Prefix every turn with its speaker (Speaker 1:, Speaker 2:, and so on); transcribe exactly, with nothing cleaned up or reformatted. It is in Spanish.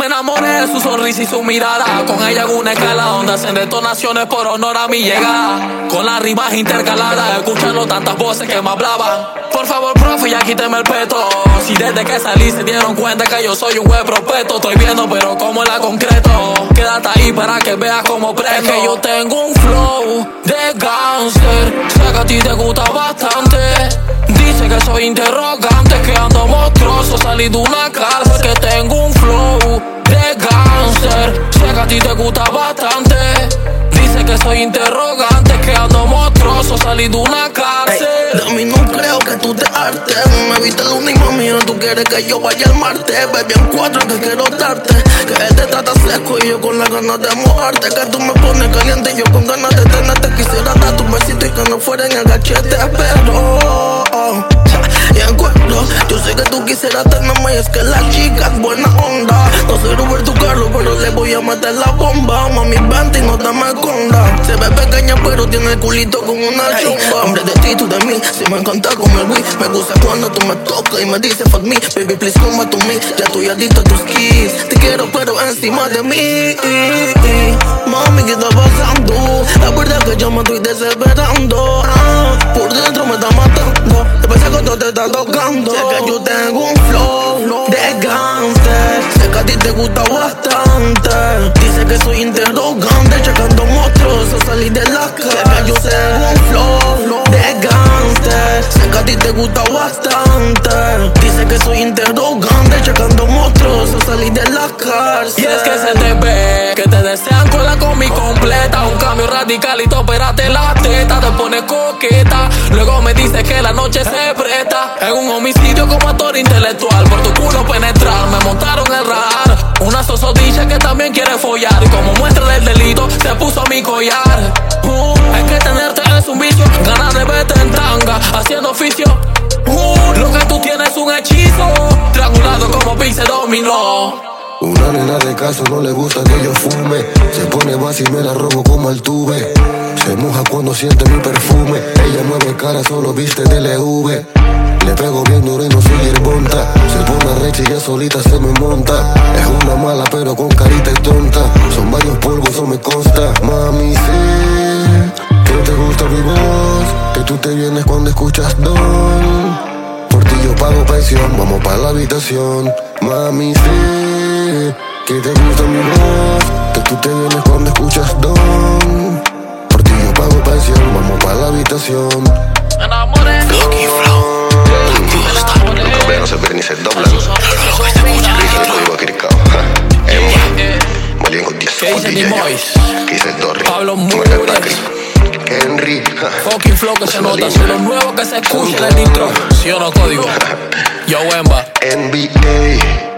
Speaker 1: Me enamoré de su sonrisa y su mirada. Con ella hago una escala donde hacen detonaciones por honor a mi llegada. Con las rimas intercaladas, escuchando tantas voces que me hablaban. Por favor, profe, ya quíteme el peto. Si desde que salí se dieron cuenta que yo soy un buen prospecto. Estoy viendo, pero como la concreto. Quédate ahí para que veas cómo prendo. Es que yo tengo un flow de gangster. Sé que a ti te gusta bastante. Dice que soy interrogante, que ando monstruoso, salí de una cárcel. Que tengo un flow de gangster. Sé que a ti te gusta bastante. Dice que soy interrogante, que ando monstruoso, salí de una cárcel.
Speaker 2: Hey, de mí no creo que tú te hartes. Me viste el único mío, tú quieres que yo vaya al martes. Baby, en cuatro que quiero darte. Que él te trata seco y yo con las ganas de mojarte. Que tú me pones caliente y yo con ganas de tenerte. Quisiera darte un besito y que no fuera en el cachete. Pero y acuerdo, yo sé que tú quisieras tenerme y es que la chica es buena onda. No sé Roberto tu carro, pero le voy a meter la bomba. Mami, vente y no te me escondas. Se ve pequeña, pero tiene el culito como una chumba. Hombre de ti, tú de mí, si me encanta comer weed. Me gusta cuando tú me tocas y me dices fuck me. Baby, please come to me, ya estoy adicto a tus kiss. Te quiero, pero encima de mí. Mami, ¿qué está pasando? La verdad es que yo me estoy desesperando. ah, Por dentro me está matando. Después que todo te está tocando. Sé que yo tengo un flow de gangster. Sé que a ti te gusta bastante. Dice que soy interrogante, checando monstruoso, salí de la casa. Sé que yo tengo un flow de gangster. Sé que a ti te gusta bastante. Dice que soy interrogante, checando monstruoso, salí de la cárcel.
Speaker 1: Y es que se te ve que te desean con la combi completa. Un cambio radical y te operaste la teta. Te pones coqueta, luego me dices que la noche se presta. Es un homicidio como actor intelectual. Por tu culo penetrar, me montaron el radar. Una sosodicha que también quiere follar. Y como muestra del delito, se puso mi collar. uh, Es que tenerte es un vicio. Ganas de verte en tanga, haciendo oficio. uh, Lo que tú tienes es un hechizo. Triangulado como pizza dominó.
Speaker 3: Una nena de caso no le gusta que yo fume. Se pone base y me la robo como el tube. Se moja cuando siente mi perfume. Ella mueve cara, solo viste D L V. Le pego bien duro y no soy hierbonta. Se pone recha y ya solita se me monta. Es una mala pero con carita y tonta. Son varios polvos, eso me consta. Mami, sé que te gusta mi voz, que tú te vienes cuando escuchas Don. Por ti yo pago pensión, vamos pa' la habitación. Mami, sé que te gusta mi voz, que tú te vienes cuando escuchas Don. Por ti yo pago pensión, vamos pa' la habitación.
Speaker 1: Me enamoré.
Speaker 2: Lucky Flow, los dobles no se ven ni se doblan. Risa lo digo aquí Ricao. Emma, Malien con diez.
Speaker 1: ¿Qué dice D Boys?
Speaker 2: ¿Qué dice Dorri?
Speaker 1: Pablo Mures.
Speaker 2: Henry.
Speaker 1: Fucking flow que se nota, son los nuevos que se escucha en el intro. ¿Sí o no, código? Yo, Wemba.
Speaker 2: N B A.